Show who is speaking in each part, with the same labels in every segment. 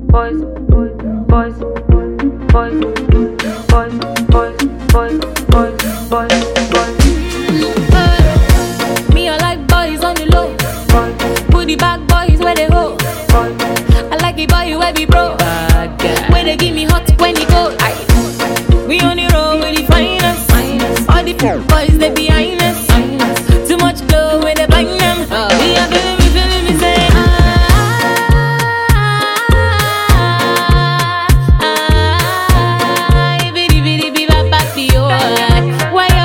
Speaker 1: boys, boys, boys, boys, boys, boys, boys, boys.
Speaker 2: Me, I like boys on the low. Booty back boys where they go. I like it boy where we bro. Where they give me hot when he go. We on the road with the finest. All the boys they behind us. Too much glow when they blind them. We are feeling me say bitty bitty be ba ba be yo. Why yo?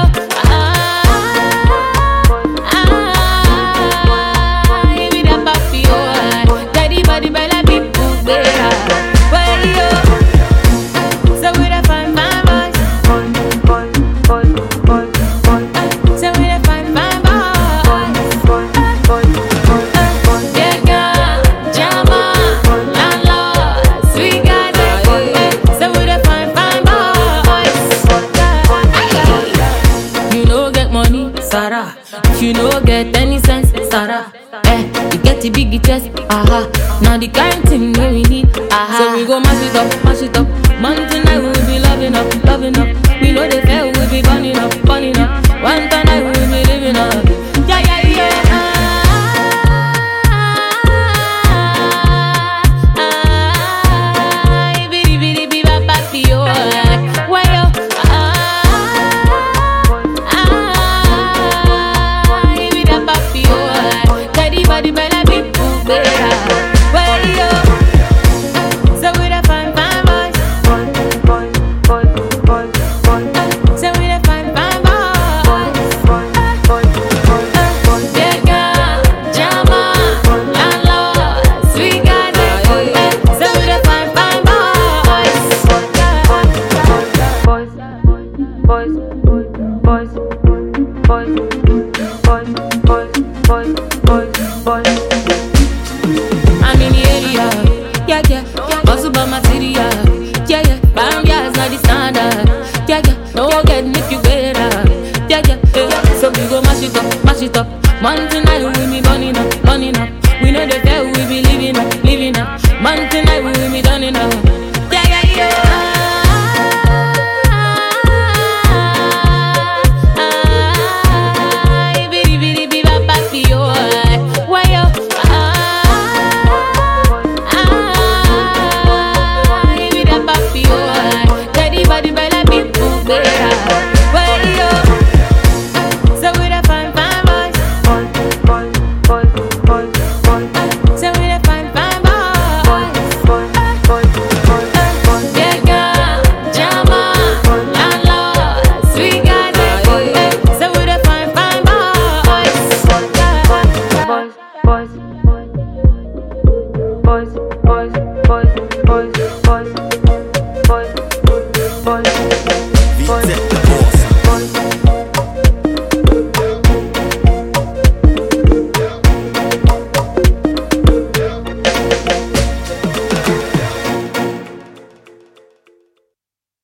Speaker 2: Be da ba be yo. Daddy body bella be boo bear. Why yo? So we da fine boys. So we da fine boys. Yeah, girl, Jama, landlord, sweet guys. So we da fine boys. You know get money, Sarah. If you know get any sense, Sarah. You get the big chest, aha. Now the kind thing that we need, aha. So we go mash it up, mash it up. Man tonight we will be loving up, loving up. We know the fair will be burning up, burning up. One tonight we will be living up. Yeah, yeah, yeah. Bitty bitty bitty ba ba be yo. Why yo? Be da ba be yo. Daddy body bella be boo bear. Why yo? So we da fine boys. So we da fine boys. Yeah, girl, Jama, landlord, sweet guys. So we da fine boys. I'm in the area, yeah, yeah. Also by material,